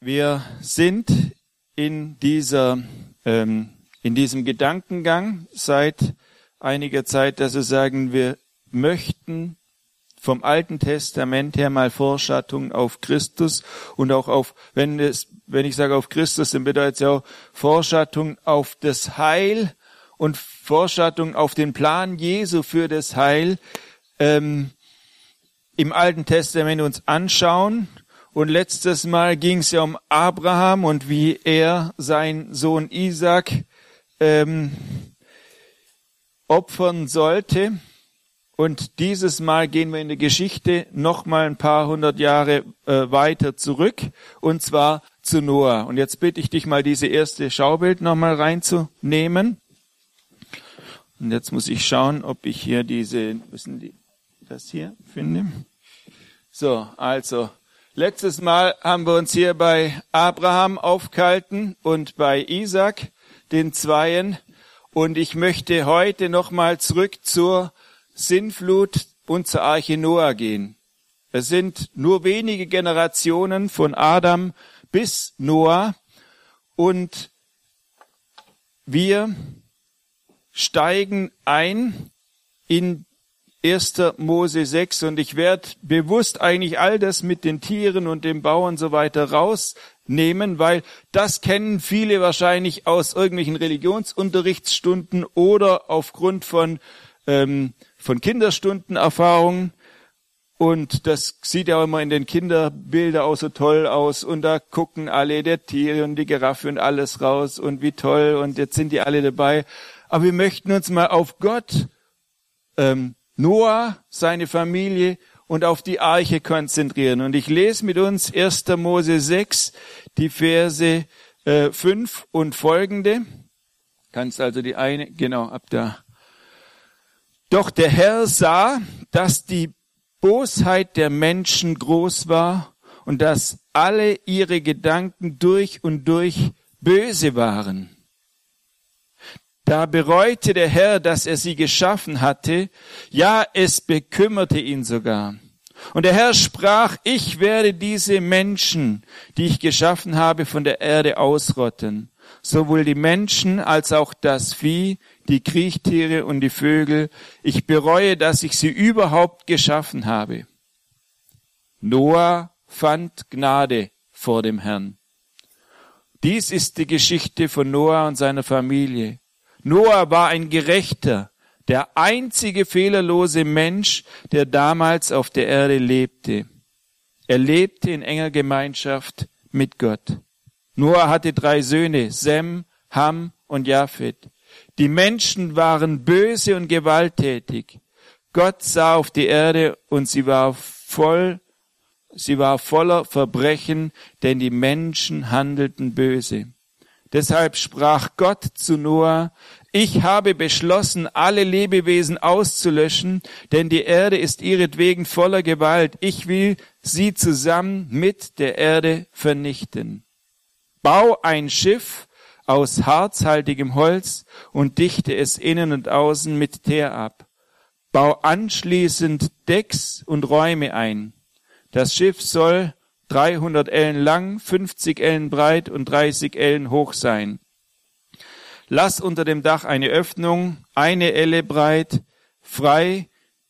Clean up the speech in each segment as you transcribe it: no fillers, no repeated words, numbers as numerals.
Wir sind in diesem Gedankengang seit einiger Zeit, dass wir sagen, wir möchten vom Alten Testament her mal Vorschattung auf Christus und auch auf, wenn ich sage auf Christus, dann bedeutet es ja auch Vorschattung auf das Heil und Vorschattung auf den Plan Jesu für das Heil im Alten Testament uns anschauen. Und letztes Mal ging es ja um Abraham und wie er seinen Sohn Isaac opfern sollte. Und dieses Mal gehen wir in der Geschichte noch mal ein paar hundert Jahre weiter zurück, und zwar zu Noah. Und jetzt bitte ich dich mal, diese erste Schaubild noch mal reinzunehmen. Und jetzt muss ich schauen, ob ich hier das hier finde. So, also letztes Mal haben wir uns hier bei Abraham aufgehalten und bei Isaac, den Zweien. Und ich möchte heute nochmal zurück zur Sintflut und zur Arche Noah gehen. Es sind nur wenige Generationen von Adam bis Noah. Und wir steigen ein in 1. Mose 6 und ich werde bewusst eigentlich all das mit den Tieren und dem Bau und so weiter rausnehmen, weil das kennen viele wahrscheinlich aus irgendwelchen Religionsunterrichtsstunden oder aufgrund von Kinderstundenerfahrungen. Und das sieht ja auch immer in den Kinderbildern auch so toll aus und da gucken alle, der Tiere und die Giraffe und alles raus und wie toll und jetzt sind die alle dabei. Aber wir möchten uns mal auf Gott, Noah, seine Familie und auf die Arche konzentrieren. Und ich lese mit uns 1. Mose 6, die Verse 5 und folgende. Kannst also die eine, genau, ab da. Doch der Herr sah, dass die Bosheit der Menschen groß war und dass alle ihre Gedanken durch und durch böse waren. Da bereute der Herr, dass er sie geschaffen hatte. Ja, es bekümmerte ihn sogar. Und der Herr sprach, ich werde diese Menschen, die ich geschaffen habe, von der Erde ausrotten. Sowohl die Menschen als auch das Vieh, die Kriechtiere und die Vögel. Ich bereue, dass ich sie überhaupt geschaffen habe. Noah fand Gnade vor dem Herrn. Dies ist die Geschichte von Noah und seiner Familie. Noah war ein Gerechter, der einzige fehlerlose Mensch, der damals auf der Erde lebte. Er lebte in enger Gemeinschaft mit Gott. Noah hatte 3 Söhne, Sem, Ham und Japhet. Die Menschen waren böse und gewalttätig. Gott sah auf die Erde und sie war voller Verbrechen, denn die Menschen handelten böse. Deshalb sprach Gott zu Noah, ich habe beschlossen, alle Lebewesen auszulöschen, denn die Erde ist ihretwegen voller Gewalt. Ich will sie zusammen mit der Erde vernichten. Bau ein Schiff aus harzhaltigem Holz und dichte es innen und außen mit Teer ab. Bau anschließend Decks und Räume ein. Das Schiff soll 300 Ellen lang, 50 Ellen breit und 30 Ellen hoch sein. Lass unter dem Dach eine Öffnung, 1 Elle breit, frei,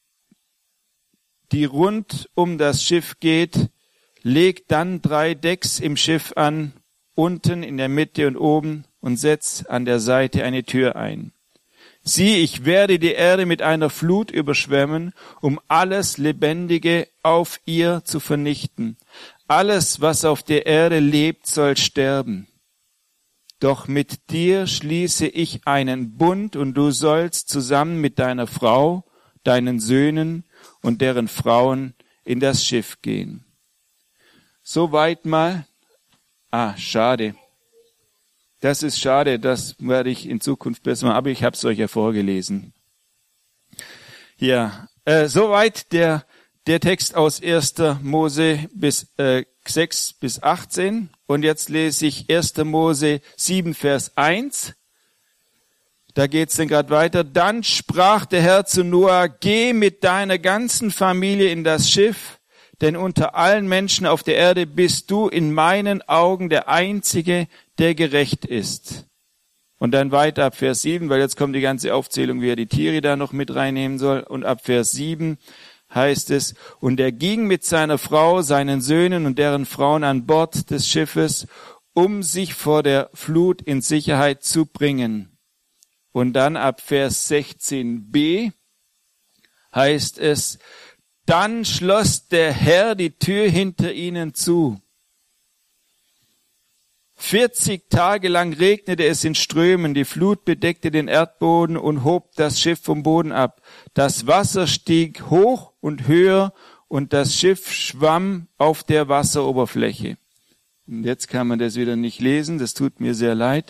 die rund um das Schiff geht. Leg dann 3 Decks im Schiff an, unten, in der Mitte und oben, und setz an der Seite eine Tür ein. Sieh, ich werde die Erde mit einer Flut überschwemmen, um alles Lebendige auf ihr zu vernichten. Alles, was auf der Erde lebt, soll sterben. Doch mit dir schließe ich einen Bund, und du sollst zusammen mit deiner Frau, deinen Söhnen und deren Frauen in das Schiff gehen. Soweit mal. Schade. Das ist schade, das werde ich in Zukunft besser machen, aber ich habe es euch ja vorgelesen. Ja, soweit der Text aus 1. Mose 6 bis 18. Und jetzt lese ich 1. Mose 7, Vers 1. Da geht's dann gerade weiter. Dann sprach der Herr zu Noah, geh mit deiner ganzen Familie in das Schiff, denn unter allen Menschen auf der Erde bist du in meinen Augen der Einzige, der gerecht ist. Und dann weiter ab Vers 7, weil jetzt kommt die ganze Aufzählung, wie er die Tiere da noch mit reinnehmen soll. Und ab Vers 7 heißt es, und er ging mit seiner Frau, seinen Söhnen und deren Frauen an Bord des Schiffes, um sich vor der Flut in Sicherheit zu bringen. Und dann ab Vers 16b heißt es, dann schloss der Herr die Tür hinter ihnen zu. 40 Tage lang regnete es in Strömen, die Flut bedeckte den Erdboden und hob das Schiff vom Boden ab. Das Wasser stieg hoch und höher und das Schiff schwamm auf der Wasseroberfläche. Und jetzt kann man das wieder nicht lesen, das tut mir sehr leid.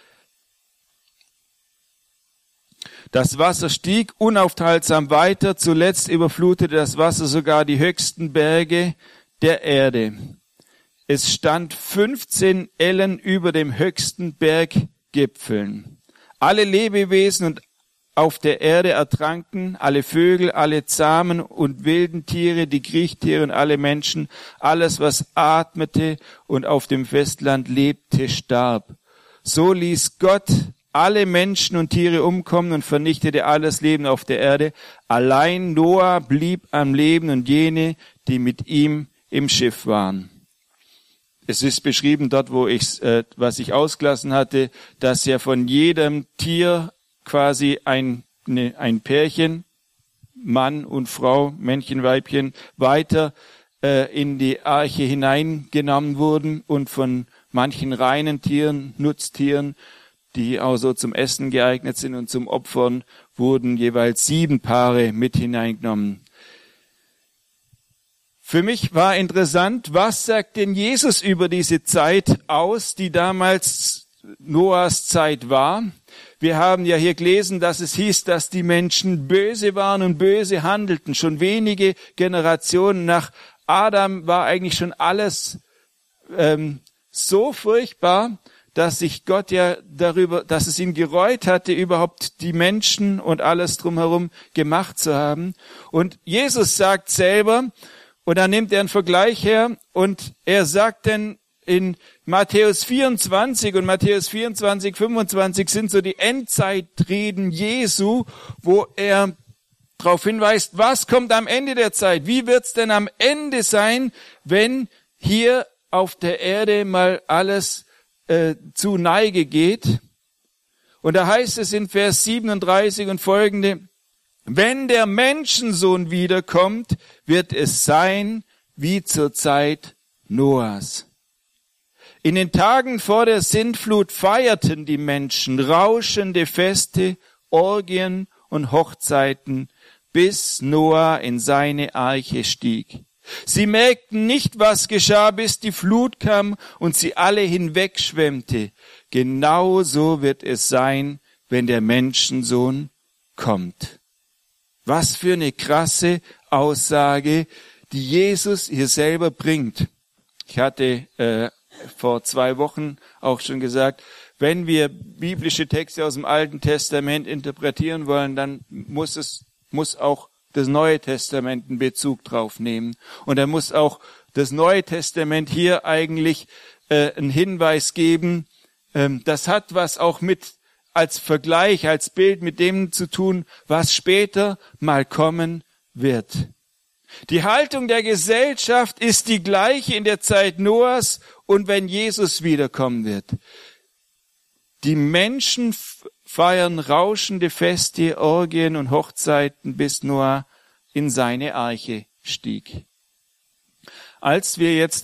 Das Wasser stieg unaufhaltsam weiter, zuletzt überflutete das Wasser sogar die höchsten Berge der Erde. Es stand 15 Ellen über dem höchsten Berggipfeln. Alle Lebewesen und auf der Erde ertranken, alle Vögel, alle zahmen und wilden Tiere, die Kriechtiere und alle Menschen, alles, was atmete und auf dem Festland lebte, starb. So ließ Gott alle Menschen und Tiere umkommen und vernichtete alles Leben auf der Erde. Allein Noah blieb am Leben und jene, die mit ihm im Schiff waren. Es ist beschrieben dort, was ich ausgelassen hatte, dass ja von jedem Tier quasi ein Pärchen, Mann und Frau, Männchen, Weibchen, weiter in die Arche hineingenommen wurden und von manchen reinen Tieren, Nutztieren, die auch so zum Essen geeignet sind und zum Opfern, wurden jeweils 7 Paare mit hineingenommen. Für mich war interessant, was sagt denn Jesus über diese Zeit aus, die damals Noahs Zeit war? Wir haben ja hier gelesen, dass es hieß, dass die Menschen böse waren und böse handelten. Schon wenige Generationen nach Adam war eigentlich schon alles so furchtbar, dass sich Gott ja darüber, dass es ihn gereut hatte, überhaupt die Menschen und alles drumherum gemacht zu haben. Und Jesus sagt selber, und da nimmt er einen Vergleich her und er sagt denn in Matthäus 24 und Matthäus 24, 25 sind so die Endzeitreden Jesu, wo er darauf hinweist, was kommt am Ende der Zeit? Wie wird's denn am Ende sein, wenn hier auf der Erde mal alles zu Neige geht? Und da heißt es in Vers 37 und folgende, wenn der Menschensohn wiederkommt, wird es sein wie zur Zeit Noahs. In den Tagen vor der Sintflut feierten die Menschen rauschende Feste, Orgien und Hochzeiten, bis Noah in seine Arche stieg. Sie merkten nicht, was geschah, bis die Flut kam und sie alle hinwegschwemmte. Genauso wird es sein, wenn der Menschensohn kommt. Was für eine krasse Aussage, die Jesus hier selber bringt. Ich hatte vor 2 Wochen auch schon gesagt, wenn wir biblische Texte aus dem Alten Testament interpretieren wollen, dann muss auch das Neue Testament einen Bezug drauf nehmen. Und dann muss auch das Neue Testament hier eigentlich einen Hinweis geben. Das hat was auch mit als Vergleich, als Bild mit dem zu tun, was später mal kommen wird. Die Haltung der Gesellschaft ist die gleiche in der Zeit Noahs und wenn Jesus wiederkommen wird. Die Menschen feiern rauschende Feste, Orgien und Hochzeiten, bis Noah in seine Arche stieg. Als wir jetzt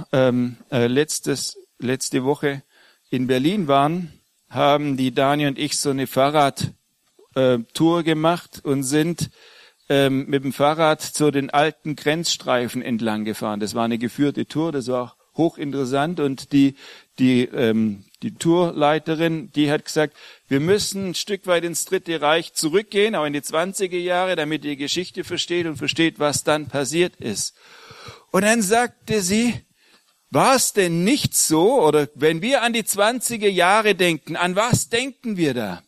letzte Woche in Berlin waren, haben die Dani und ich so eine Fahrradtour gemacht und sind mit dem Fahrrad zu den alten Grenzstreifen entlang gefahren. Das war eine geführte Tour, das war auch hochinteressant und die Tourleiterin, die hat gesagt, wir müssen ein Stück weit ins Dritte Reich zurückgehen, auch in die 20er Jahre, damit ihr Geschichte versteht und versteht, was dann passiert ist. Und dann sagte sie, war es denn nicht so, oder wenn wir an die 20er Jahre denken, an was denken wir da?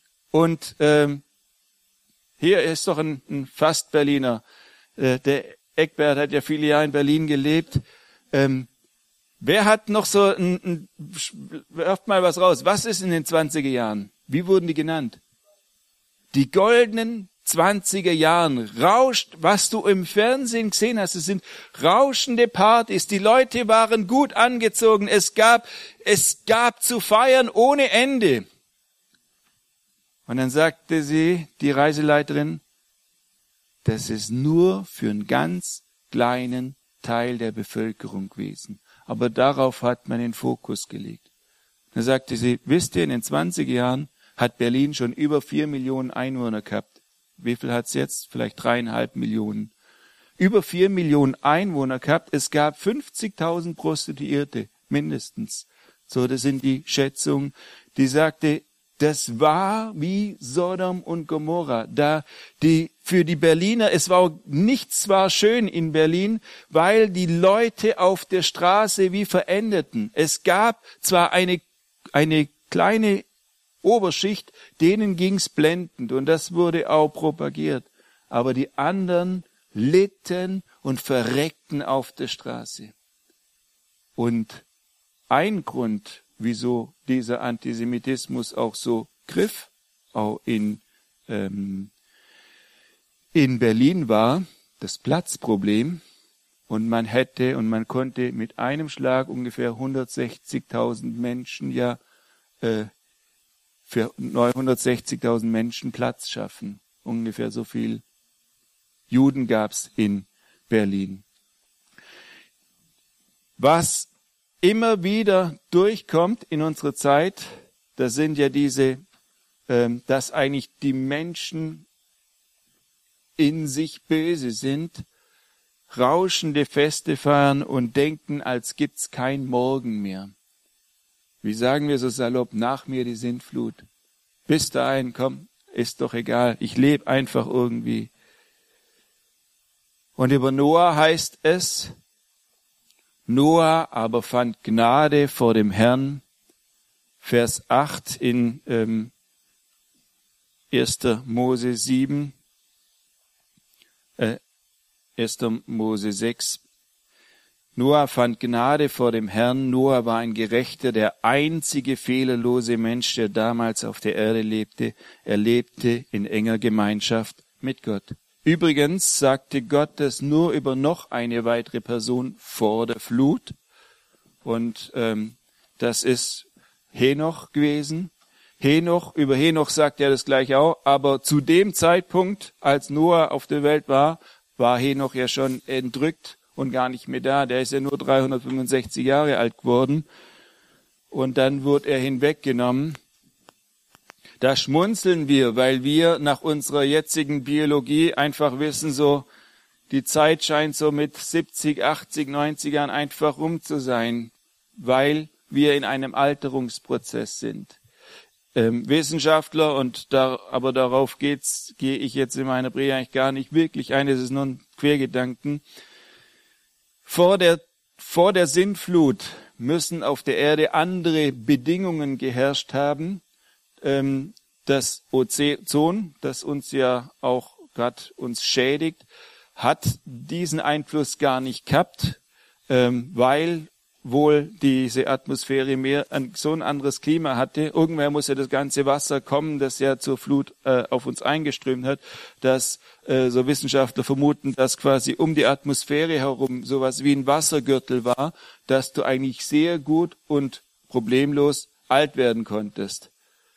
Und hier ist doch ein fast Berliner, der Eckbert hat ja viele Jahre in Berlin gelebt. Wer hat noch so werft mal was raus. Was ist in den 20er Jahren? Wie wurden die genannt? Die goldenen 20er Jahren. Rauscht, was du im Fernsehen gesehen hast. Es sind rauschende Partys. Die Leute waren gut angezogen. Es gab zu feiern ohne Ende. Und dann sagte sie, die Reiseleiterin, das ist nur für einen ganz kleinen Teil der Bevölkerung gewesen. Aber darauf hat man den Fokus gelegt. Dann sagte sie, wisst ihr, in den 20er Jahren hat Berlin schon über 4 Millionen Einwohner gehabt. Wie viel hat's jetzt? Vielleicht 3,5 Millionen. Über 4 Millionen Einwohner gehabt. Es gab 50.000 Prostituierte, mindestens. So, das sind die Schätzungen. Die sagte, das war wie Sodom und Gomorra. Für die Berliner, nichts war schön in Berlin, weil die Leute auf der Straße wie verendeten. Es gab zwar eine kleine Oberschicht, denen ging's blendend und das wurde auch propagiert. Aber die anderen litten und verreckten auf der Straße. Und ein Grund, wieso dieser Antisemitismus auch so griff, auch in Berlin war, das Platzproblem. Und man konnte mit einem Schlag ungefähr 160.000 Menschen für 160.000 Menschen Platz schaffen. Ungefähr so viel Juden gab's in Berlin. Was immer wieder durchkommt in unserer Zeit, das sind ja dass eigentlich die Menschen in sich böse sind, rauschende Feste feiern und denken, als gibt's kein Morgen mehr. Wie sagen wir so salopp, nach mir die Sintflut. Bis dahin, komm, ist doch egal, ich lebe einfach irgendwie. Und über Noah heißt es, Noah aber fand Gnade vor dem Herrn, Vers 8 in 1. Mose 7, 1. Mose 6. Noah fand Gnade vor dem Herrn. Noah war ein Gerechter, der einzige fehlerlose Mensch, der damals auf der Erde lebte. Er lebte in enger Gemeinschaft mit Gott. Übrigens sagte Gott das nur über noch eine weitere Person vor der Flut. Und das ist Henoch gewesen. Über Henoch sagt er das gleich auch. Aber zu dem Zeitpunkt, als Noah auf der Welt war Henoch ja schon entrückt und gar nicht mehr da. Der ist ja nur 365 Jahre alt geworden. Und dann wurde er hinweggenommen. Da schmunzeln wir, weil wir nach unserer jetzigen Biologie einfach wissen, so die Zeit scheint so mit 70, 80, 90 Jahren einfach rum zu sein, weil wir in einem Alterungsprozess sind. Wissenschaftler, aber darauf gehe ich jetzt in meiner Predigt eigentlich gar nicht wirklich ein, es ist nur ein Quergedanken. Vor der Sintflut müssen auf der Erde andere Bedingungen geherrscht haben. Das Ozon, das uns ja auch gerade uns schädigt, hat diesen Einfluss gar nicht gehabt, weil wohl diese Atmosphäre so ein anderes Klima hatte. Irgendwann muss ja das ganze Wasser kommen, das ja zur Flut auf uns eingeströmt hat, dass so Wissenschaftler vermuten, dass quasi um die Atmosphäre herum sowas wie ein Wassergürtel war, dass du eigentlich sehr gut und problemlos alt werden konntest.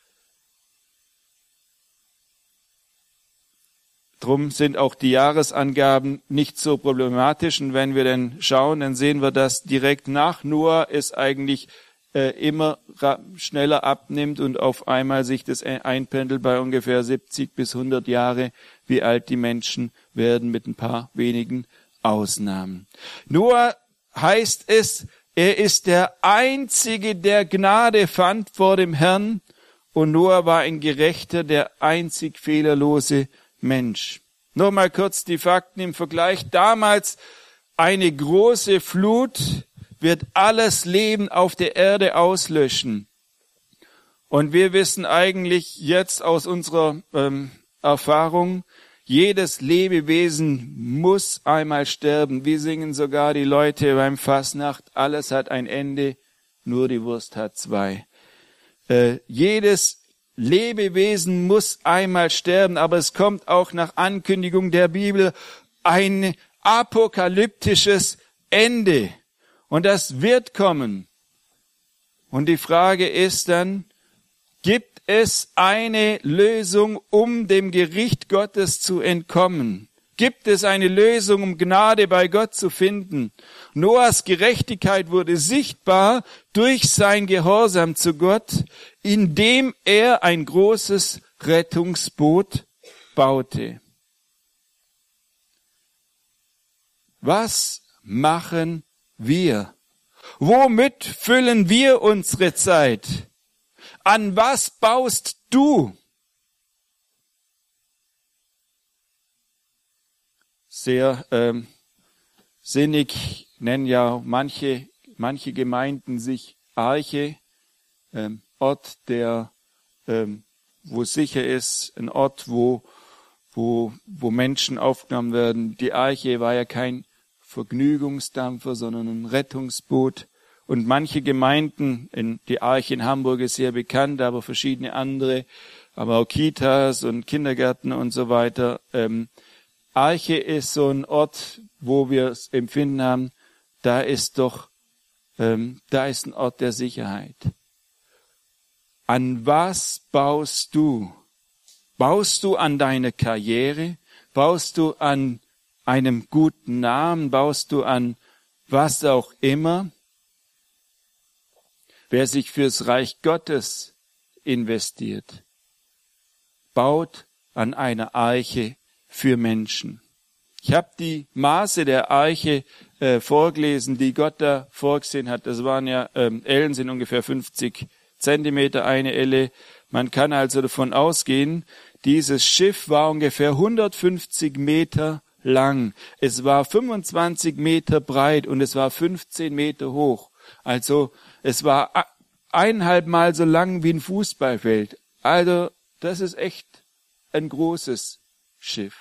Drum sind auch die Jahresangaben nicht so problematisch. Und wenn wir dann schauen, dann sehen wir, dass direkt nach Noah es eigentlich immer schneller abnimmt und auf einmal sich das einpendelt bei ungefähr 70 bis 100 Jahre, wie alt die Menschen werden, mit ein paar wenigen Ausnahmen. Noah heißt es, er ist der Einzige, der Gnade fand vor dem Herrn. Und Noah war ein Gerechter, der einzig fehlerlose Mensch. Nur mal kurz die Fakten im Vergleich. Damals eine große Flut wird alles Leben auf der Erde auslöschen. Und wir wissen eigentlich jetzt aus unserer Erfahrung, Jedes Lebewesen muss einmal sterben. Wir singen sogar die Leute beim Fastnacht, alles hat ein Ende, nur die Wurst hat zwei. Jedes Lebewesen muss einmal sterben, aber es kommt auch nach Ankündigung der Bibel ein apokalyptisches Ende. Und das wird kommen. Und die Frage ist dann, gibt es eine Lösung, um dem Gericht Gottes zu entkommen? Gibt es eine Lösung, um Gnade bei Gott zu finden? Noahs Gerechtigkeit wurde sichtbar durch sein Gehorsam zu Gott, indem er ein großes Rettungsboot baute. Was machen wir? Womit füllen wir unsere Zeit? An was baust du? Sehr sinnig nennen ja manche Gemeinden sich Arche, Ort, der wo sicher ist, ein Ort, wo Menschen aufgenommen werden. Die Arche war ja kein Vergnügungsdampfer, sondern ein Rettungsboot. Und manche Gemeinden, die Arche in Hamburg ist sehr bekannt, aber verschiedene andere, aber auch Kitas und Kindergärten und so weiter. Arche ist so ein Ort, wo wir das Empfinden haben, da ist ein Ort der Sicherheit. An was baust du? Baust du an deine Karriere? Baust du an einem guten Namen? Baust du an was auch immer? Wer sich fürs Reich Gottes investiert, baut an einer Arche für Menschen. Ich habe die Maße der Arche vorgelesen, die Gott da vorgesehen hat. Das waren ja, Ellen sind ungefähr 50 Zentimeter eine Elle. Man kann also davon ausgehen, dieses Schiff war ungefähr 150 Meter lang. Es war 25 Meter breit und es war 15 Meter hoch. Also es war 1,5 Mal so lang wie ein Fußballfeld. Also das ist echt ein großes Schiff.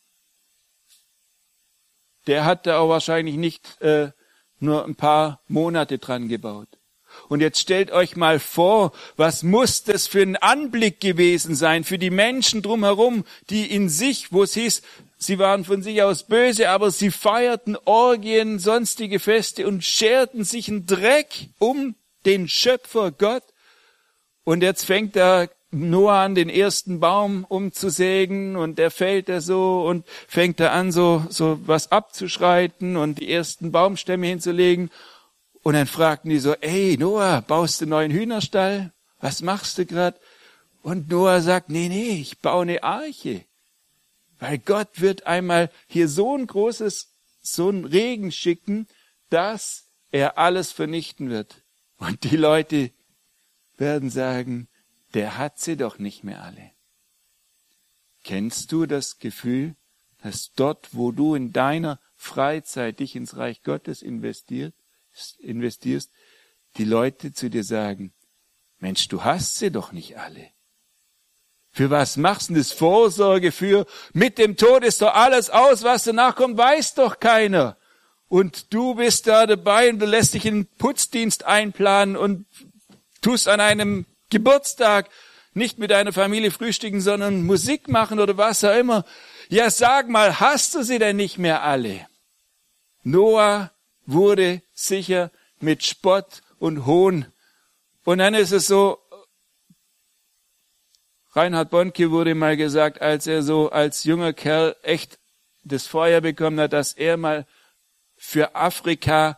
Der hat da auch wahrscheinlich nicht nur ein paar Monate dran gebaut. Und jetzt stellt euch mal vor, was muss das für ein Anblick gewesen sein für die Menschen drumherum, die in sich, wo es hieß, sie waren von sich aus böse, aber sie feierten Orgien, sonstige Feste und scherten sich einen Dreck um den Schöpfer Gott. Und jetzt fängt da Noah an, den ersten Baum umzusägen und der fällt da so und fängt da an, so was abzuschreiten und die ersten Baumstämme hinzulegen. Und dann fragten die so, ey Noah, baust du einen neuen Hühnerstall? Was machst du grad? Und Noah sagt, nee, ich baue eine Arche. Weil Gott wird einmal hier so einen Regen schicken, dass er alles vernichten wird. Und die Leute werden sagen, der hat sie doch nicht mehr alle. Kennst du das Gefühl, dass dort, wo du in deiner Freizeit dich ins Reich Gottes investierst, die Leute zu dir sagen, Mensch, du hast sie doch nicht alle. Für was machst du das? Vorsorge für, mit dem Tod ist doch alles aus, was danach kommt, weiß doch keiner. Und du bist da dabei und du lässt dich in den Putzdienst einplanen und tust an einem Geburtstag nicht mit deiner Familie frühstücken, sondern Musik machen oder was auch immer. Ja, sag mal, hast du sie denn nicht mehr alle? Noah wurde sicher mit Spott und Hohn. Und dann ist es so, Reinhard Bonnke wurde mal gesagt, als er so als junger Kerl echt das Feuer bekommen hat, dass er mal für Afrika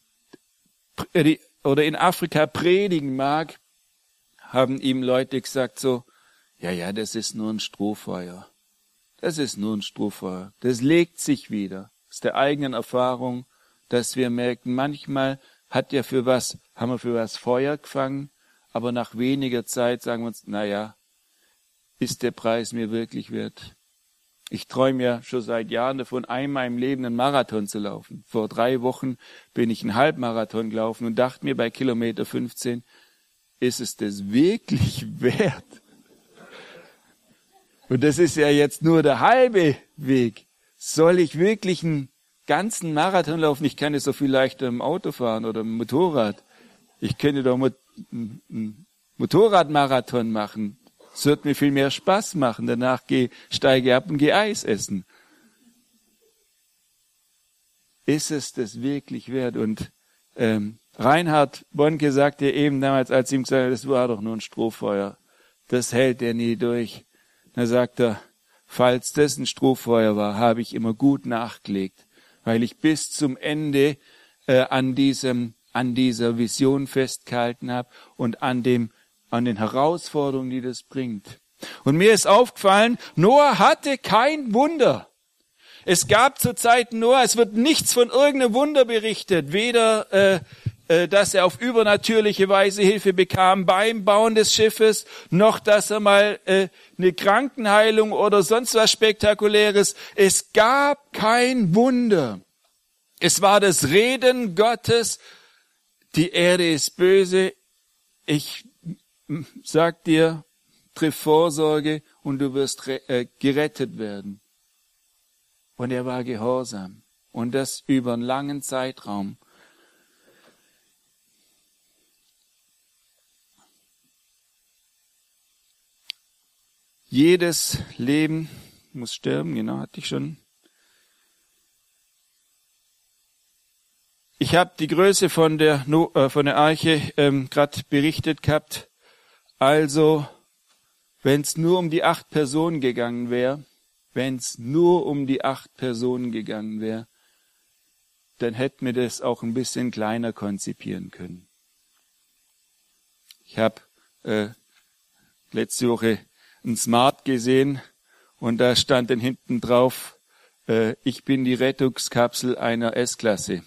oder in Afrika predigen mag, haben ihm Leute gesagt so, ja, das ist nur ein Strohfeuer. Das ist nur ein Strohfeuer. Das legt sich wieder. Aus der eigenen Erfahrung, dass wir merken, manchmal haben wir für was Feuer gefangen, aber nach weniger Zeit sagen wir uns, ist der Preis mir wirklich wert? Ich träume ja schon seit Jahren davon, einmal im Leben einen Marathon zu laufen. Vor 3 Wochen bin ich einen Halbmarathon gelaufen und dachte mir bei Kilometer 15, ist es das wirklich wert? Und das ist ja jetzt nur der halbe Weg. Soll ich wirklich einen ganzen Marathon laufen? Ich kann es so viel leichter im Auto fahren oder im Motorrad. Ich könnte doch einen Motorradmarathon machen. Es wird mir viel mehr Spaß machen. Danach steige ab und gehe Eis essen. Ist es das wirklich wert? Und Reinhard Bonke sagte eben damals, als ihm gesagt hat, das war doch nur ein Strohfeuer. Das hält er nie durch. Da sagt er, falls das ein Strohfeuer war, habe ich immer gut nachgelegt, weil ich bis zum Ende an dieser Vision festgehalten habe und an den Herausforderungen, die das bringt. Und mir ist aufgefallen, Noah hatte kein Wunder. Es gab zur Zeit Noah, es wird nichts von irgendeinem Wunder berichtet, weder dass er auf übernatürliche Weise Hilfe bekam beim Bauen des Schiffes, noch dass er mal eine Krankenheilung oder sonst was Spektakuläres. Es gab kein Wunder. Es war das Reden Gottes, die Erde ist böse, ich sag dir, triff Vorsorge und du wirst gerettet werden. Und er war gehorsam. Und das über einen langen Zeitraum. Jedes Leben muss sterben, genau, hatte ich schon. Ich habe die Größe von der Arche gerade berichtet gehabt. Also, wenn es nur um die 8 Personen gegangen wäre, dann hätten wir das auch ein bisschen kleiner konzipieren können. Ich habe letzte Woche ein Smart gesehen und da stand dann hinten drauf, ich bin die Rettungskapsel einer S-Klasse.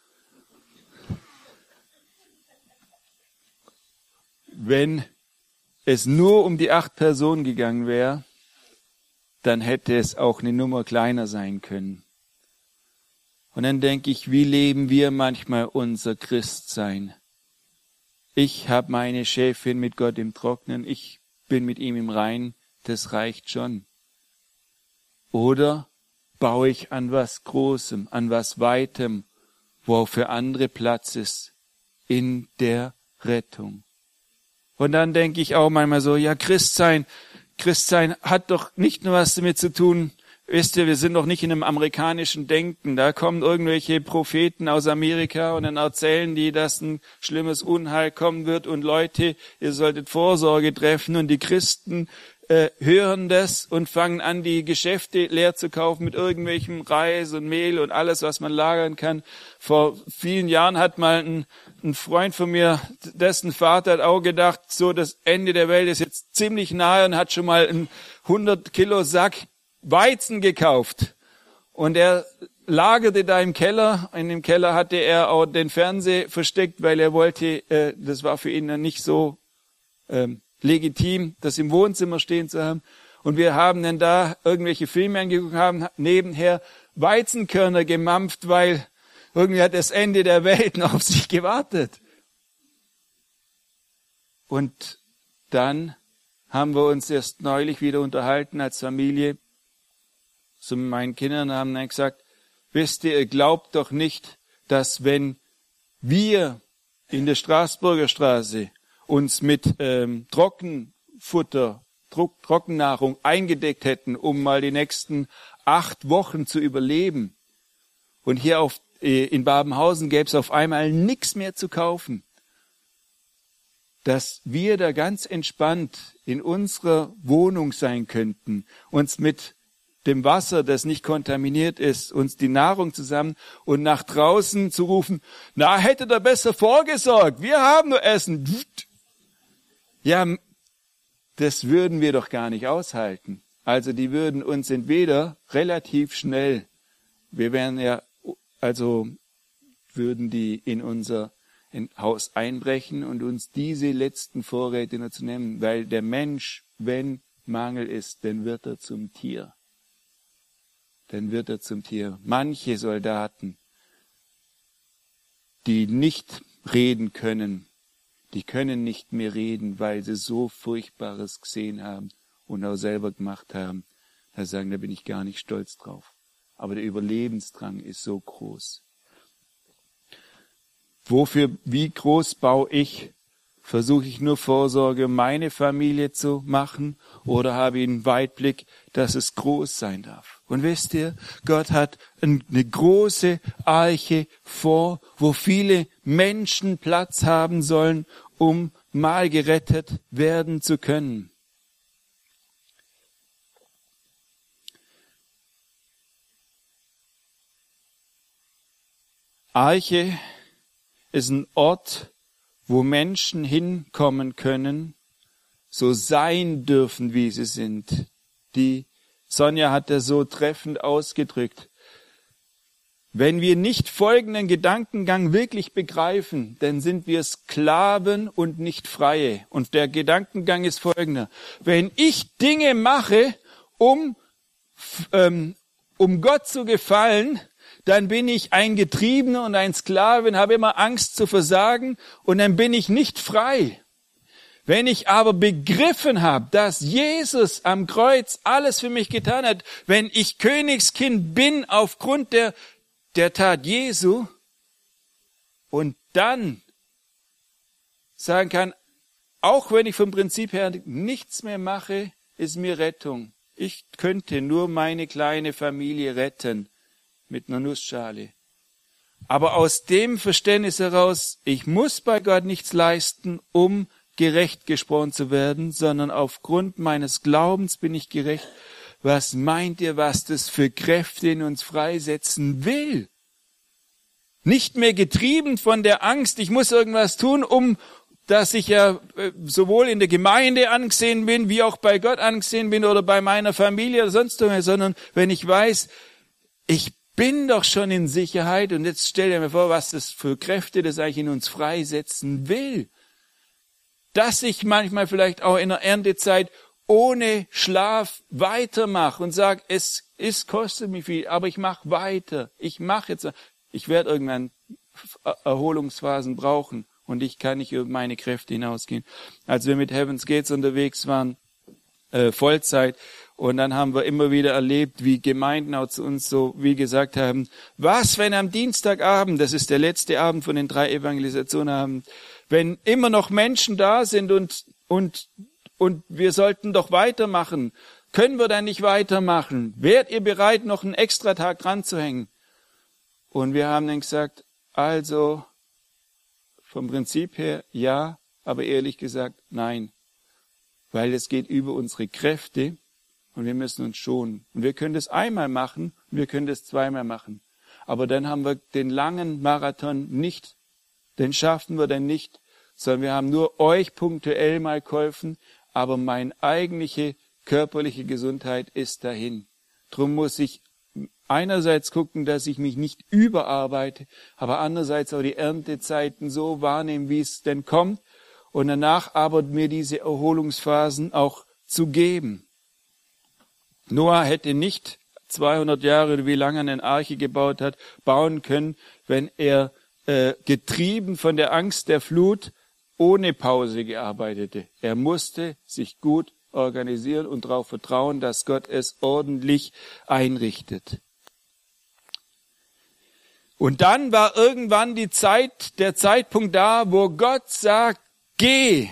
Wenn es nur um die 8 Personen gegangen wäre, dann hätte es auch eine Nummer kleiner sein können. Und dann denke ich, wie leben wir manchmal unser Christsein? Ich habe meine Schäfchen mit Gott im Trocknen, ich bin mit ihm im Reinen, das reicht schon. Oder baue ich an was Großem, an was Weitem, wo auch für andere Platz ist, in der Rettung. Und dann denke ich auch manchmal so, ja, Christsein hat doch nicht nur was damit zu tun, wisst ihr, wir sind doch nicht in einem amerikanischen Denken. Da kommen irgendwelche Propheten aus Amerika und dann erzählen die, dass ein schlimmes Unheil kommen wird und Leute, ihr solltet Vorsorge treffen und die Christen hören das und fangen an, die Geschäfte leer zu kaufen mit irgendwelchem Reis und Mehl und alles, was man lagern kann. Vor vielen Jahren hat mal ein Freund von mir, dessen Vater hat auch gedacht, so das Ende der Welt ist jetzt ziemlich nahe und hat schon mal einen 100 Kilo Sack Weizen gekauft. Und er lagerte da im Keller. In dem Keller hatte er auch den Fernseher versteckt, weil er wollte, das war für ihn dann nicht so legitim, das im Wohnzimmer stehen zu haben. Und wir haben dann da irgendwelche Filme angeguckt, haben nebenher Weizenkörner gemampft, weil irgendwie hat das Ende der Welt noch auf sich gewartet. Und dann haben wir uns erst neulich wieder unterhalten als Familie. So mit meinen Kindern haben dann gesagt, wisst ihr glaubt doch nicht, dass wenn wir in der Straßburger Straße uns mit Trockenfutter, Trockennahrung eingedeckt hätten, um mal die nächsten 8 Wochen zu überleben. Und hier in Babenhausen gäbe es auf einmal nichts mehr zu kaufen. Dass wir da ganz entspannt in unserer Wohnung sein könnten, uns mit dem Wasser, das nicht kontaminiert ist, uns die Nahrung zusammen und nach draußen zu rufen, na, hättet ihr besser vorgesorgt, wir haben nur Essen. Ja, das würden wir doch gar nicht aushalten. Also die würden uns entweder relativ schnell, würden die in unser Haus einbrechen und uns diese letzten Vorräte nur zu nehmen, weil der Mensch, wenn Mangel ist, dann wird er zum Tier. Manche Soldaten, die nicht reden können, die können nicht mehr reden, weil sie so Furchtbares gesehen haben und auch selber gemacht haben, da sagen, da bin ich gar nicht stolz drauf. Aber der Überlebensdrang ist so groß. Wie groß baue ich? Versuche ich nur Vorsorge um meine Familie zu machen oder habe ich einen Weitblick, dass es groß sein darf? Und wisst ihr, Gott hat eine große Arche vor, wo viele Menschen Platz haben sollen, um mal gerettet werden zu können. Arche ist ein Ort, wo Menschen hinkommen können, so sein dürfen, wie sie sind. Die Sonja hat das so treffend ausgedrückt. Wenn wir nicht folgenden Gedankengang wirklich begreifen, dann sind wir Sklaven und nicht Freie. Und der Gedankengang ist folgender. Wenn ich Dinge mache, um Gott zu gefallen, dann bin ich ein Getriebener und ein Sklave und habe immer Angst zu versagen und dann bin ich nicht frei. Wenn ich aber begriffen habe, dass Jesus am Kreuz alles für mich getan hat, wenn ich Königskind bin aufgrund der Tat Jesu und dann sagen kann, auch wenn ich vom Prinzip her nichts mehr mache, ist mir Rettung. Ich könnte nur meine kleine Familie retten. Mit einer Nussschale. Aber aus dem Verständnis heraus, ich muss bei Gott nichts leisten, um gerecht gesprochen zu werden, sondern aufgrund meines Glaubens bin ich gerecht. Was meint ihr, was das für Kräfte in uns freisetzen will? Nicht mehr getrieben von der Angst, ich muss irgendwas tun, dass ich ja sowohl in der Gemeinde angesehen bin, wie auch bei Gott angesehen bin oder bei meiner Familie oder sonst irgendwas, sondern wenn ich weiß, ich bin doch schon in Sicherheit und jetzt stell dir mir vor, was das für Kräfte das eigentlich in uns freisetzen will. Dass ich manchmal vielleicht auch in der Erntezeit ohne Schlaf weitermache und sage, es kostet mich viel, aber ich mache weiter. Ich werde irgendwann Erholungsphasen brauchen und ich kann nicht über meine Kräfte hinausgehen. Als wir mit Heaven's Gates unterwegs waren, Vollzeit, und dann haben wir immer wieder erlebt, wie Gemeinden auch zu uns so wie gesagt haben, was, wenn am Dienstagabend, das ist der letzte Abend von den 3 Evangelisationen, wenn immer noch Menschen da sind und wir sollten doch weitermachen, können wir dann nicht weitermachen? Wärt ihr bereit, noch einen extra Tag dran zu hängen? Und wir haben dann gesagt, also vom Prinzip her ja, aber ehrlich gesagt nein, weil es geht über unsere Kräfte. Und wir müssen uns schonen. Und wir können das einmal machen und wir können das zweimal machen. Aber dann haben wir den langen Marathon nicht, den schaffen wir dann nicht, sondern wir haben nur euch punktuell mal geholfen, aber meine eigentliche körperliche Gesundheit ist dahin. Drum muss ich einerseits gucken, dass ich mich nicht überarbeite, aber andererseits auch die Erntezeiten so wahrnehmen, wie es denn kommt und danach aber mir diese Erholungsphasen auch zu geben. Noah hätte nicht 200 Jahre, oder wie lange er eine Arche gebaut hat, bauen können, wenn er getrieben von der Angst der Flut ohne Pause gearbeitet hätte. Er musste sich gut organisieren und darauf vertrauen, dass Gott es ordentlich einrichtet. Und dann war irgendwann der Zeitpunkt da, wo Gott sagt, geh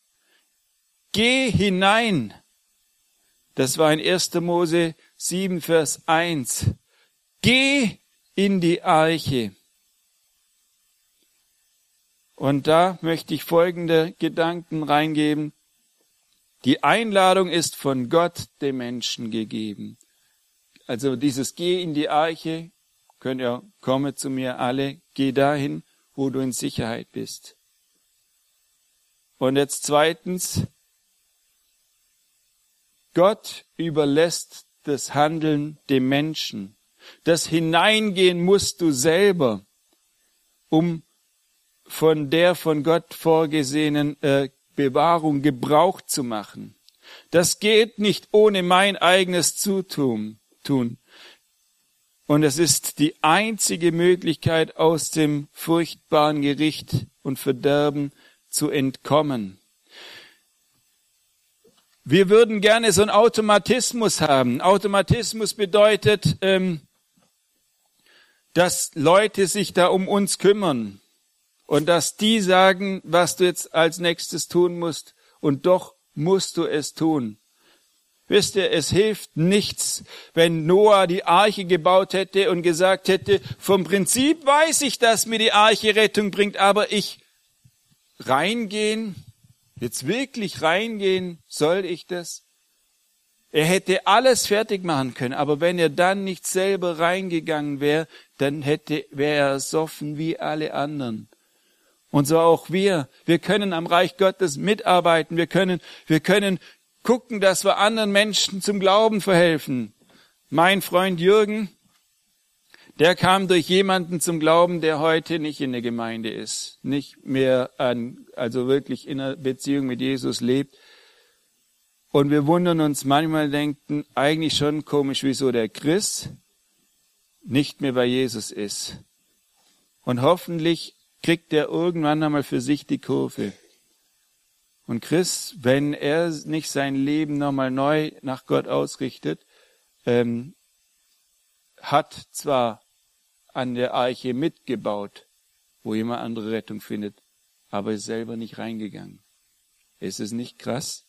hinein. Das war in 1. Mose 7, Vers 1. Geh in die Arche. Und da möchte ich folgende Gedanken reingeben. Die Einladung ist von Gott dem Menschen gegeben. Also dieses Geh in die Arche, könnt ihr komme zu mir alle, geh dahin, wo du in Sicherheit bist. Und jetzt zweitens, Gott überlässt das Handeln dem Menschen. Das Hineingehen musst du selber, um von der von Gott vorgesehenen Bewahrung Gebrauch zu machen. Das geht nicht ohne mein eigenes Zutun. Und es ist die einzige Möglichkeit, aus dem furchtbaren Gericht und Verderben zu entkommen. Wir würden gerne so einen Automatismus haben. Automatismus bedeutet, dass Leute sich da um uns kümmern und dass die sagen, was du jetzt als nächstes tun musst, und doch musst du es tun. Wisst ihr, es hilft nichts, wenn Noah die Arche gebaut hätte und gesagt hätte, vom Prinzip weiß ich, dass mir die Arche Rettung bringt, aber jetzt wirklich reingehen, soll ich das? Er hätte alles fertig machen können, aber wenn er dann nicht selber reingegangen wäre, dann wäre er ersoffen wie alle anderen. Und so auch wir. Wir können am Reich Gottes mitarbeiten. Wir können gucken, dass wir anderen Menschen zum Glauben verhelfen. Mein Freund Jürgen, der kam durch jemanden zum Glauben, der heute nicht in der Gemeinde ist, nicht mehr also wirklich in einer Beziehung mit Jesus lebt. Und wir wundern uns manchmal, denken, eigentlich schon komisch, wieso der Chris nicht mehr bei Jesus ist. Und hoffentlich kriegt er irgendwann einmal für sich die Kurve. Und Chris, wenn er nicht sein Leben nochmal neu nach Gott ausrichtet, hat zwar an der Arche mitgebaut, wo jemand andere Rettung findet, aber ist selber nicht reingegangen. Ist es nicht krass?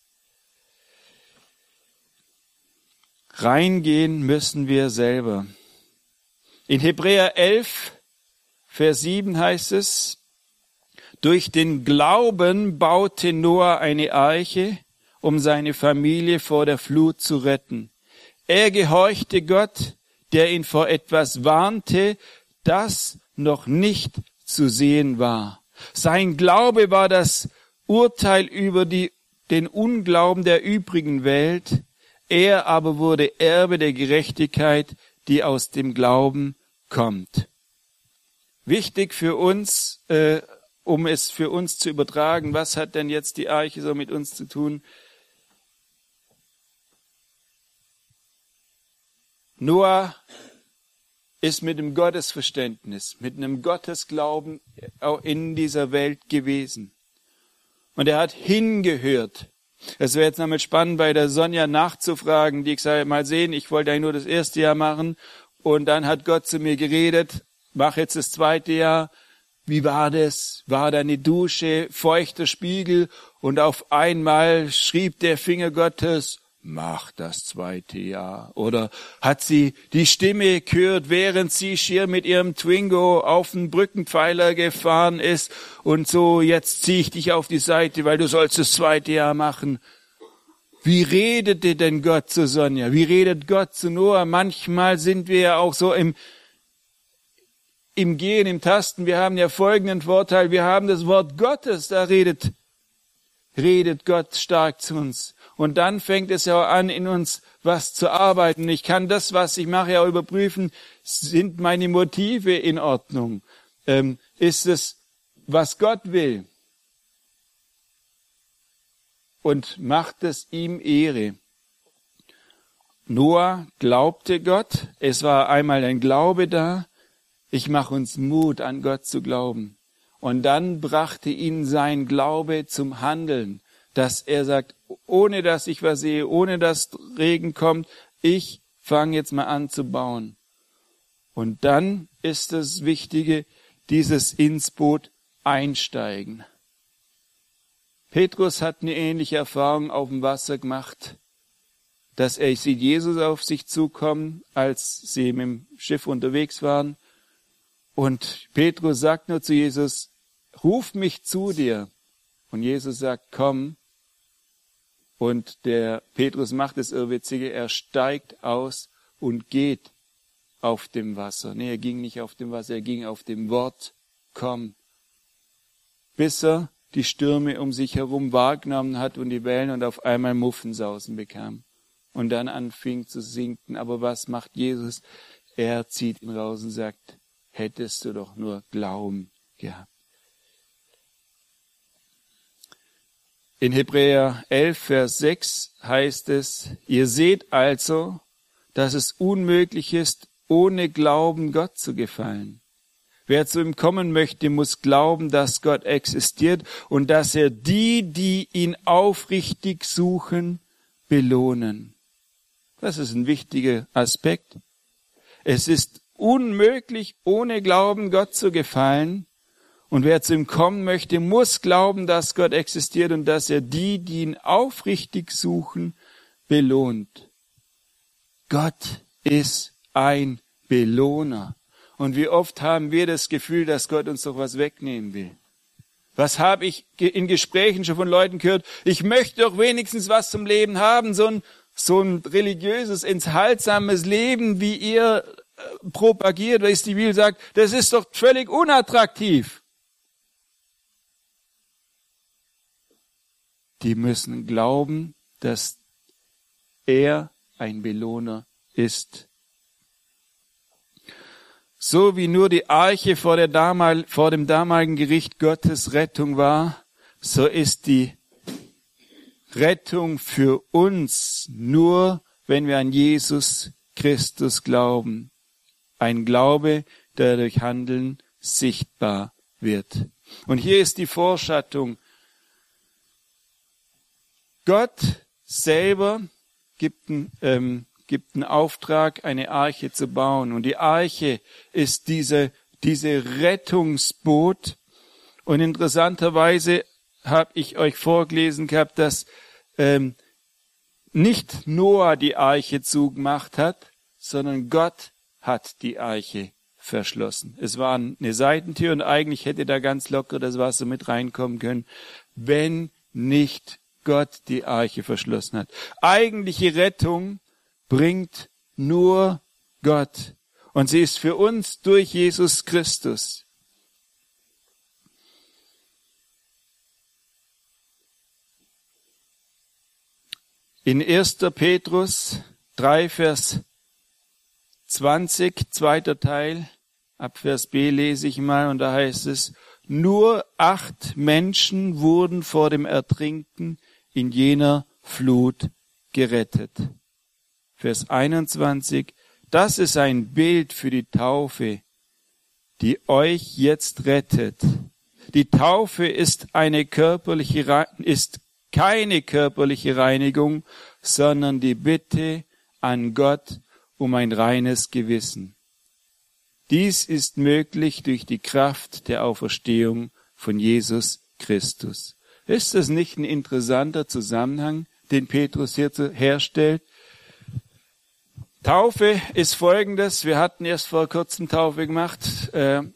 Reingehen müssen wir selber. In Hebräer 11, Vers 7 heißt es, durch den Glauben baute Noah eine Arche, um seine Familie vor der Flut zu retten. Er gehorchte Gott, der ihn vor etwas warnte, das noch nicht zu sehen war. Sein Glaube war das Urteil über den Unglauben der übrigen Welt. Er aber wurde Erbe der Gerechtigkeit, die aus dem Glauben kommt. Wichtig für uns, um es für uns zu übertragen, was hat denn jetzt die Arche so mit uns zu tun? Noah ist mit einem Gottesverständnis, mit einem Gottesglauben auch in dieser Welt gewesen. Und er hat hingehört. Es wäre jetzt nochmal spannend, bei der Sonja nachzufragen, die gesagt hat, mal sehen, ich wollte eigentlich nur das erste Jahr machen. Und dann hat Gott zu mir geredet, mach jetzt das zweite Jahr. Wie war das? War da eine Dusche, feuchter Spiegel? Und auf einmal schrieb der Finger Gottes, mach das zweite Jahr. Oder hat sie die Stimme gehört, während sie schier mit ihrem Twingo auf den Brückenpfeiler gefahren ist und so, jetzt zieh ich dich auf die Seite, weil du sollst das zweite Jahr machen. Wie redete denn Gott zu Sonja? Wie redet Gott zu Noah? Manchmal sind wir ja auch so im Gehen, im Tasten. Wir haben ja folgenden Vorteil, wir haben das Wort Gottes, da redet Gott stark zu uns. Und dann fängt es ja an, in uns was zu arbeiten. Ich kann das, was ich mache, ja überprüfen, sind meine Motive in Ordnung? Ist es, was Gott will? Und macht es ihm Ehre. Noah glaubte Gott, es war einmal ein Glaube da, ich mache uns Mut, an Gott zu glauben. Und dann brachte ihn sein Glaube zum Handeln, dass er sagt, ohne dass ich was sehe, ohne dass Regen kommt, ich fange jetzt mal an zu bauen. Und dann ist das Wichtige, dieses ins Boot einsteigen. Petrus hat eine ähnliche Erfahrung auf dem Wasser gemacht, dass er sieht Jesus auf sich zukommen, als sie mit dem Schiff unterwegs waren. Und Petrus sagt nur zu Jesus, ruf mich zu dir. Und Jesus sagt, komm. Und der Petrus macht das Irrwitzige, er steigt aus und geht auf dem Wasser. Nee, er ging nicht auf dem Wasser, er ging auf dem Wort, komm. Bis er die Stürme um sich herum wahrgenommen hat und die Wellen und auf einmal Muffensausen bekam. Und dann anfing zu sinken. Aber was macht Jesus? Er zieht ihn raus und sagt, hättest du doch nur Glauben gehabt. In Hebräer 11, Vers 6 heißt es, ihr seht also, dass es unmöglich ist, ohne Glauben Gott zu gefallen. Wer zu ihm kommen möchte, muss glauben, dass Gott existiert und dass er die ihn aufrichtig suchen, belohnen. Das ist ein wichtiger Aspekt. Es ist unmöglich, ohne Glauben Gott zu gefallen. Und wer zu ihm kommen möchte, muss glauben, dass Gott existiert und dass er die ihn aufrichtig suchen, belohnt. Gott ist ein Belohner. Und wie oft haben wir das Gefühl, dass Gott uns doch was wegnehmen will? Was habe ich in Gesprächen schon von Leuten gehört? Ich möchte doch wenigstens was zum Leben haben, so ein religiöses, enthaltsames Leben, wie ihr propagiert, weil die Bibel sagt, das ist doch völlig unattraktiv. Die müssen glauben, dass er ein Belohner ist. So wie nur die Arche vor dem damaligen Gericht Gottes Rettung war, so ist die Rettung für uns nur, wenn wir an Jesus Christus glauben. Ein Glaube, der durch Handeln sichtbar wird. Und hier ist die Vorschattung. Gott selber gibt einen Auftrag, eine Arche zu bauen. Und die Arche ist diese Rettungsboot. Und interessanterweise habe ich euch vorgelesen gehabt, dass nicht Noah die Arche zugemacht hat, sondern Gott hat die Arche verschlossen. Es war eine Seitentür und eigentlich hätte da ganz locker das Wasser mit reinkommen können, wenn nicht Gott die Arche verschlossen hat. Eigentliche Rettung bringt nur Gott. Und sie ist für uns durch Jesus Christus. In 1. Petrus 3, Vers 20, zweiter Teil, ab Vers B lese ich mal, und da heißt es, nur 8 Menschen wurden vor dem Ertrinken in jener Flut gerettet. Vers 21, das ist ein Bild für die Taufe, die euch jetzt rettet. Die Taufe ist keine körperliche Reinigung, sondern die Bitte an Gott um ein reines Gewissen. Dies ist möglich durch die Kraft der Auferstehung von Jesus Christus. Ist das nicht ein interessanter Zusammenhang, den Petrus hier herstellt? Taufe ist Folgendes. Wir hatten erst vor kurzem Taufe gemacht.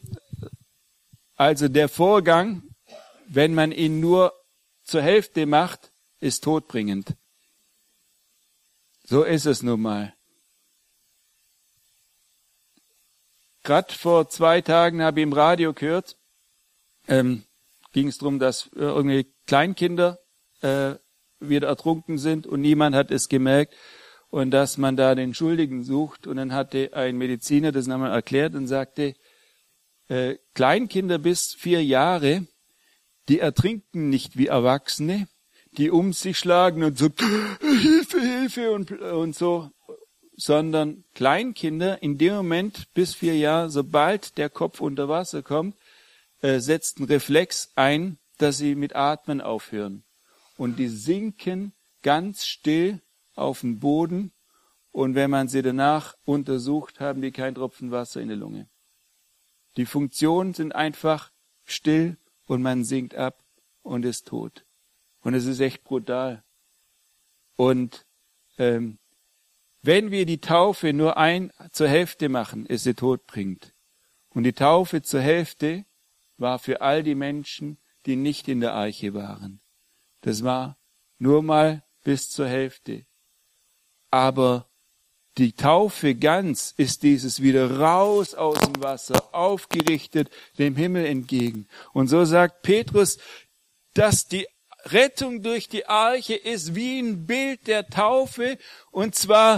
Also der Vorgang, wenn man ihn nur zur Hälfte macht, ist todbringend. So ist es nun mal. Gerade vor 2 Tagen habe ich im Radio gehört, ging es darum, dass irgendwie Kleinkinder wieder ertrunken sind und niemand hat es gemerkt und dass man da den Schuldigen sucht. Und dann hatte ein Mediziner das nochmal erklärt und sagte, Kleinkinder bis 4 Jahre, die ertrinken nicht wie Erwachsene, die um sich schlagen und so Hilfe, Hilfe und so, sondern Kleinkinder in dem Moment bis 4 Jahre, sobald der Kopf unter Wasser kommt, setzt ein Reflex ein, dass sie mit Atmen aufhören. Und die sinken ganz still auf den Boden und wenn man sie danach untersucht, haben die keinen Tropfen Wasser in der Lunge. Die Funktionen sind einfach still und man sinkt ab und ist tot. Und es ist echt brutal. Und wenn wir die Taufe nur zur Hälfte machen, ist sie todbringend. Und die Taufe zur Hälfte war für all die Menschen, die nicht in der Arche waren. Das war nur mal bis zur Hälfte. Aber die Taufe ganz ist dieses wieder raus aus dem Wasser, aufgerichtet dem Himmel entgegen. Und so sagt Petrus, dass die Rettung durch die Arche ist wie ein Bild der Taufe. Und zwar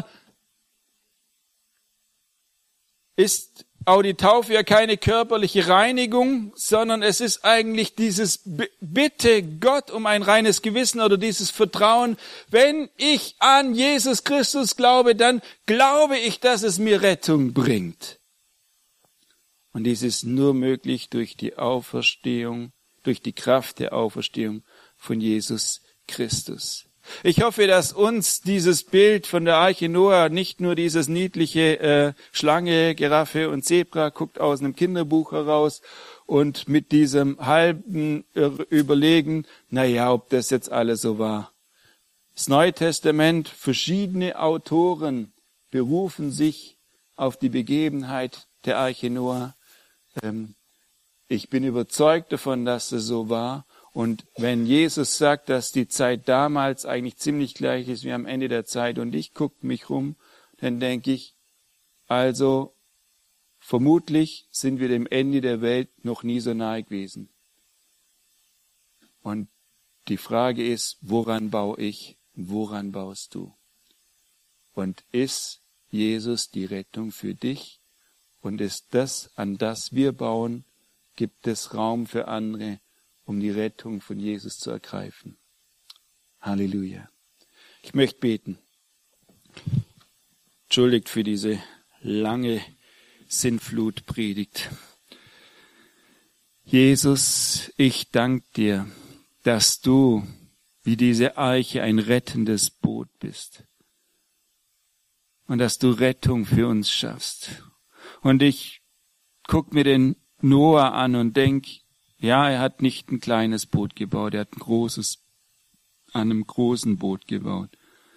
ist auch die Taufe ja keine körperliche Reinigung, sondern es ist eigentlich dieses Bitte Gott um ein reines Gewissen oder dieses Vertrauen. Wenn ich an Jesus Christus glaube, dann glaube ich, dass es mir Rettung bringt. Und dies ist nur möglich durch die Auferstehung, durch die Kraft der Auferstehung von Jesus Christus. Ich hoffe, dass uns dieses Bild von der Arche Noah, nicht nur dieses niedliche Schlange, Giraffe und Zebra, guckt aus einem Kinderbuch heraus und mit diesem halben Überlegen, ob das jetzt alles so war. Das Neue Testament, verschiedene Autoren berufen sich auf die Begebenheit der Arche Noah. Ich bin überzeugt davon, dass es so war. Und wenn Jesus sagt, dass die Zeit damals eigentlich ziemlich gleich ist wie am Ende der Zeit und ich gucke mich rum, dann denke ich, also vermutlich sind wir dem Ende der Welt noch nie so nahe gewesen. Und die Frage ist, woran baue ich und woran baust du? Und ist Jesus die Rettung für dich? Und ist das, an das wir bauen, gibt es Raum für andere, um die Rettung von Jesus zu ergreifen? Halleluja. Ich möchte beten. Entschuldigt für diese lange Sinnflutpredigt. Jesus, ich danke dir, dass du wie diese Arche ein rettendes Boot bist und dass du Rettung für uns schaffst. Und ich guck mir den Noah an und denk, ja, er hat nicht ein kleines Boot gebaut, er hat an einem großen Boot gebaut,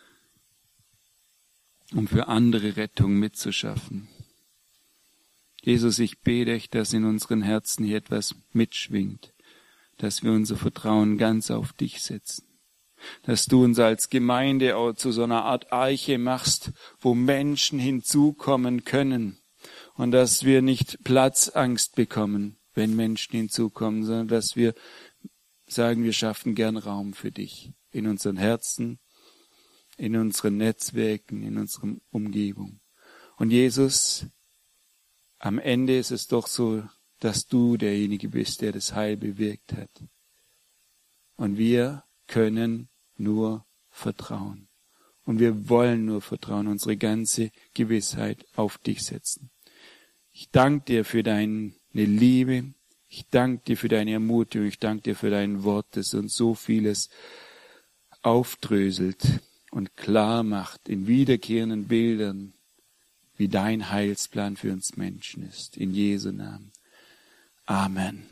um für andere Rettung mitzuschaffen. Jesus, ich bete dich, dass in unseren Herzen hier etwas mitschwingt, dass wir unser Vertrauen ganz auf dich setzen, dass du uns als Gemeinde auch zu so einer Art Arche machst, wo Menschen hinzukommen können und dass wir nicht Platzangst bekommen, wenn Menschen hinzukommen, sondern dass wir sagen, wir schaffen gern Raum für dich in unseren Herzen, in unseren Netzwerken, in unserer Umgebung. Und Jesus, am Ende ist es doch so, dass du derjenige bist, der das Heil bewirkt hat. Und wir können nur vertrauen. Und wir wollen nur vertrauen, unsere ganze Gewissheit auf dich setzen. Ich danke dir für deine Liebe. Ich danke dir für deine Ermutigung. Ich danke dir für dein Wort, das uns so vieles aufdröselt und klar macht in wiederkehrenden Bildern, wie dein Heilsplan für uns Menschen ist. In Jesu Namen. Amen.